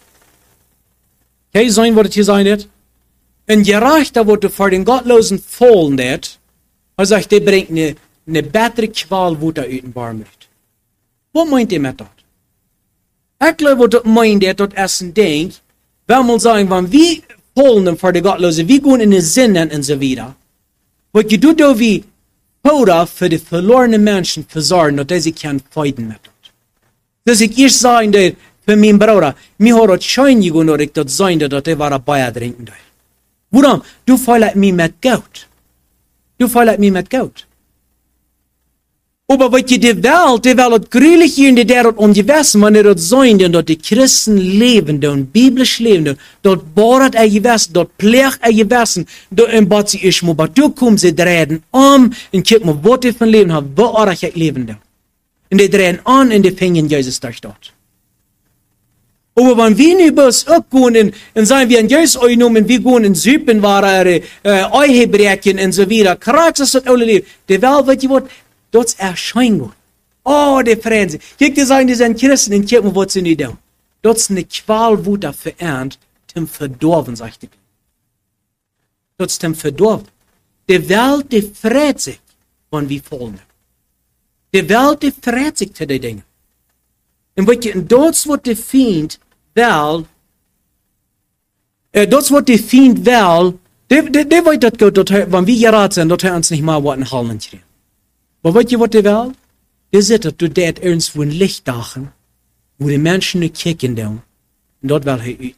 Kann ich sagen, was hier sein wird? Ein Gerechter, der vor den Gottlosen fallen wird, also sagt, der bringt eine eine bessere Qual, wo da in warm wird. Was meint ihr mit das? Ich glaube, das meint er, das ist ein Ding, wenn man sagen, wenn wir fallen vor der Gottlose, wir gehen in den Sinn und so weiter. Was du da wie Poder für die verlorenen Menschen versorgen, dass sie keinen Feiden mit das. Dass ich erst sagen, dass für meinen Bruder, mir hat das schon gegeben, dass das sein, dass er war dabei trinken darf. Warum? Du fehlst mir mit Geld. Du fehlst mir mit Geld. Aber was die Welt, die Welt grülich hier in der Welt ungewissen, wenn er das sein, denn dort die Christen leben, dort biblisch leben, dort bohrt er gewissen, dort pflegt er gewissen, dort im Bad sie ist, aber du kommst, sie drehen um, und kiek mal, was die von Leben haben, wo auch ich leben da. Und die drehen an, und die fingen Jesus durch dort. Aber wenn wir nicht bloß auch gehen, und sagen wir, in Jesus einnehmen, wir gehen in Süpen, war er, äh, Euhebrechen, und so weiter, Charakter ist das alle Leben, die Welt, was die Wort, dort erscheint Gott. Oh, die freuen sich. Kijk, die sagen, die sind Christen, und kijk mal, was sie nicht tun. Dort ist eine Qual, wo da verernt, zum Verdorben, sagt die. Dort ist zum Verdorben. Die Welt, die freut sich, wenn wir fallen. Die Welt, die freut sich zu den Dingen. Und wat je, dort wird die Feind, wel, äh, dort wird die Feind, wel, die, die, die weiß das gut, wenn wir geraten sind, dort uns nicht mal was in Hallen kriegen. Aber weißt ihr, was die Welt? Die sieht, dass du dort irgendwo ein Licht dachen, wo die Menschen nicht kicken da, und dort will er uitnehmen.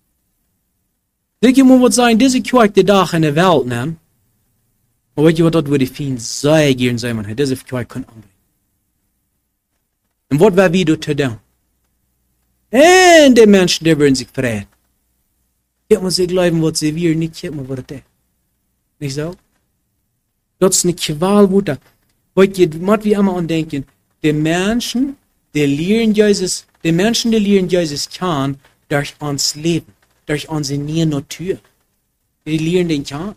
Denk je, man wird sagen, diese Kirche, die Dach in der Welt nehmen, aber weißt ihr, was dort, wo die Feind sehr gern sein, man hat, diese Kirche kann anbringen. Und was war wieder zu tun? Und die Menschen, die würden sich freuen. Ich muss sie glauben, was sie will, nicht, ich muss was das ist. Nicht so? Dat is een kwaalwoede. Wat je moet wie immer denken, die Menschen, die lehren Jesus, die Menschen, die lehren Jesus kennen, durch uns Leben, durch unsere neue Natur. Die lehren den kennen.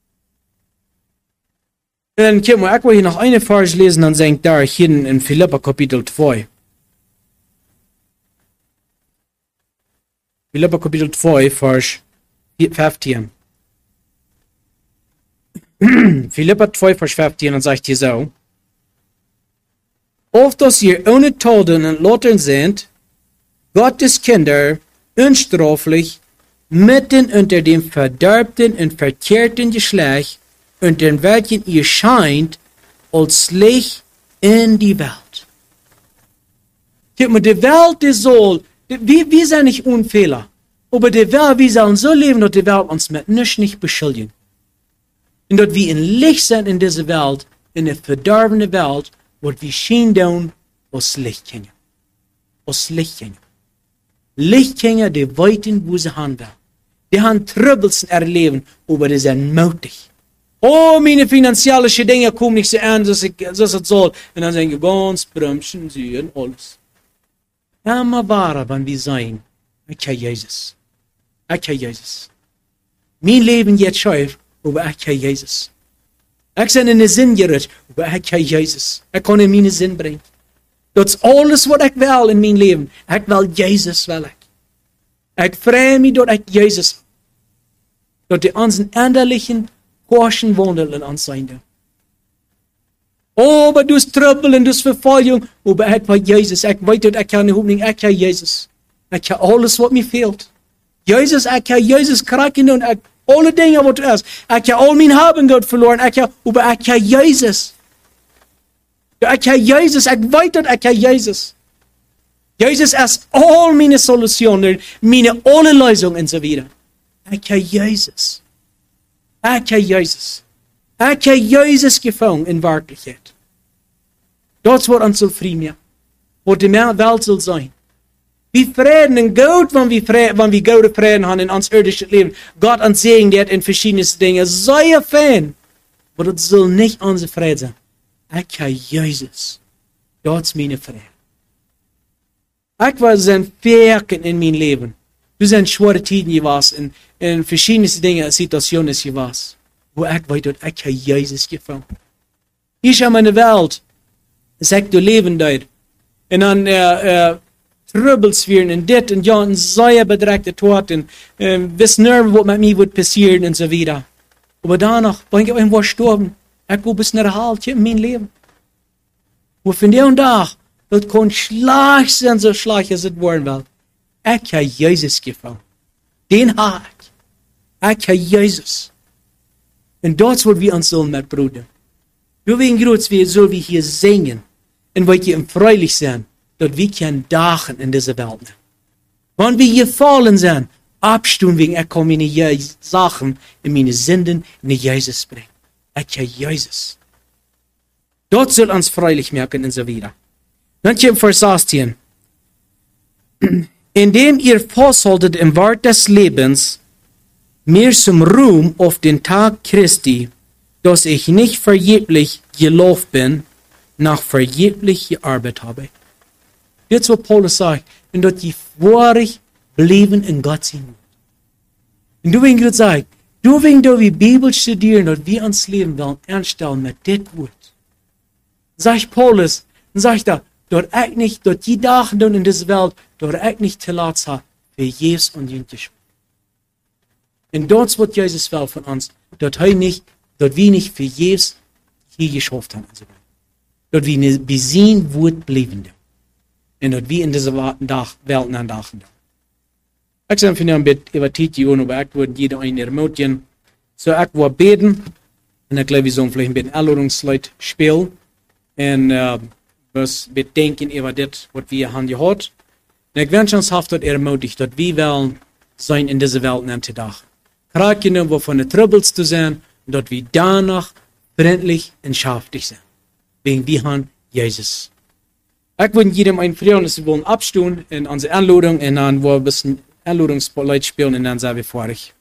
Dann können wir auch hier noch eine Vers lesen, dann sagt da hier in Philipper Kapitel zwei. Philipper Kapitel zwei, Vers fünfzehn. Philipper zwei, Vers fünfzehn, dann sagt hier so, auf dass ihr ohne Taten und Lottern sind, Gottes Kinder, unstraflich, mitten unter dem verderbten und verkehrten Geschlecht, unter welchen ihr scheint, als Licht in die Welt. Guck mal, die Welt, die soll, wir, wir sind nicht Unfehler, aber die Welt, wir sollen so leben, dass die Welt uns mit nichts nicht beschuldigen. Und dass wir in Licht sind in dieser Welt, in der verdorbenen Welt, wo wir schien down als Licht kennen. Als Licht kennen. Licht kennen, die weiten, wo sie haben will. Die haben Troubles in ihrem Leben, aber die sind mutig. Oh, meine finanziellen Dinge kommen nicht so an, als es soll. Und dann sagen wir, ganz bremsen sie und alles. Immer wahrer, wenn wir sein, ich kenne Jesus. Ich kenne Jesus. Mein Leben jetzt schief, aber ich kenne Jesus. Ich bin in den Sinn gerührt, aber ich kenne Jesus. Ich kann in meinen Sinn bringen. Das ist alles, was ich will in meinem Leben. Ich will Jesus, will ich. Ich freue mich, dass ich Jesus, dass die unseren endlichen Porschen wandeln in uns sein. Oh, aber du hast Trouble und du hast Verfolgung, aber ich will Jesus. Ich weiß, dass ich keine Hoffnung, ich kann Jesus. Ich kann alles, was mir fehlt. Jesus, ich kann Jesus kraken und ich alle Dinge, wat er is. Ik heb al mijn hebben Gott verloren. Ik heb, maar ik heb Jezus. Ik heb Jezus. Ik weet dat ik heb Jezus. Jezus is al mijn solutionen, mijn alle Lösungen en zo wieder. Ik heb Jezus. Ik heb Jezus. Ik heb Jezus gevangen in werkelijkheid. Dat is wat ons zal vrienden. Wat de Welt zal zijn. Wir Frieden und Gott, wenn wir, wenn wir Gott Frieden haben in uns irdischen Leben. Gott uns Segen hat in verschiedene Dinge. Sei Fan. Aber das soll nicht unser Frieden sein. Ich habe Jesus. Das ist meine Frieden. Ich war sein Werken in meinem Leben. Du sind schwere Zeiten gewesen, in, in verschiedene Dinge, Situationen gewesen. Wo ich weiß, dass ich habe Jesus gefunden. Ich habe meine Welt. Sag du Leben dort. Und dann, äh, äh, Troubles werden und dit und ja, und sehr bedreckte Tod und äh, wissen nicht, was mit mir wird passieren und so weiter. Aber danach, wenn ich irgendwo sterben, ich will bis nach Halt in mein Leben. Und von der und da, das kann schlecht sein, so schlecht als es worden will. Ich habe Jesus gefunden. Den habe ich. Ich habe Jesus. Und das wird wir uns sollen mit Bruder. Nur wegen Grund, wir sollen wir hier singen und weil wir freudig sein. Dat wir können dagen in dieser Welt. Wenn wir gefallen sind, abstehen wegen, ich kann meine Sachen in meine Sünden in Jesus bringen. Ich habe Jesus. Dort soll uns freilich merken und so wieder. Dann kommt Vers achtzehn. Indem ihr festhaltet im Wort des Lebens, mir zum Ruhm auf den Tag Christi, dass ich nicht vergeblich gelaufen bin, nach vergeblich gearbeitet habe. Das ist, was Paulus sagt. Und dass die wahrlich bleiben in Gott sind. Und du willst sagen, du willst, dass wir Bibel studieren, dass wir uns Leben wollen, ernststellen mit dem Wort. Sagt Paulus, und sagt er, dass ich nicht, dass die Tage in dieser Welt, dass ich nicht zu laut habe, für Jesus und Jünglich. Und das ist, was Jesus will von uns, dass er nicht, dass wir nicht für Jesus hier geschafft haben. Dass wir nicht besehen, Wort bleiben. En dat we in deze dag wel naar dagen doen. Ik zou van een beetje over tijd doen, maar ik wil jeder een ermutigen. So ik wil beten. En ik geloof, we zullen vielleicht een beetje Erinnerungslied spelen. En uh, we bedenken over dit wat we hier hebben gehad. En ik wens ons haft dat ermutigt, dat we wel zijn in deze wereld aan te dag. Graag kunnen we van de troubles te zijn, dat we danach vriendelijk en schaftig zijn. Wegen we hebben Jezus. Ich würde jedem einen Frieden, dass wir wollen abstehen in unsere Anladung und dann wollen wir ein bisschen Anladungslied spielen und dann sind wir fertig.